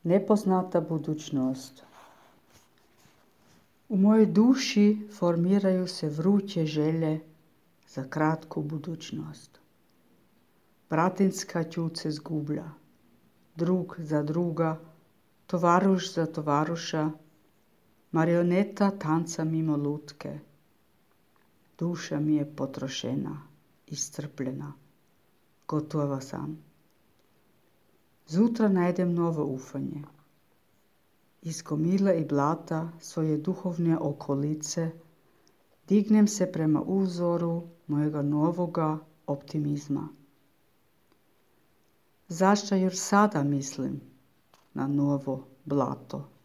nepoznata budućnost. U mojoj duši formiraju se vruće želje za kratku budućnost. Bratinska ćud se zgublja, drug za druga, tovaruš za tovaruša, marioneta tanca mimo lutke. Duša mi je potrošena, iscrpljena, gotova sam. Zutra najdem novo ufanje. Iz gomile i blata svoje duhovne okolice dignem se prema uzoru mojega novoga optimizma. Zašto još sada mislim na novo blato?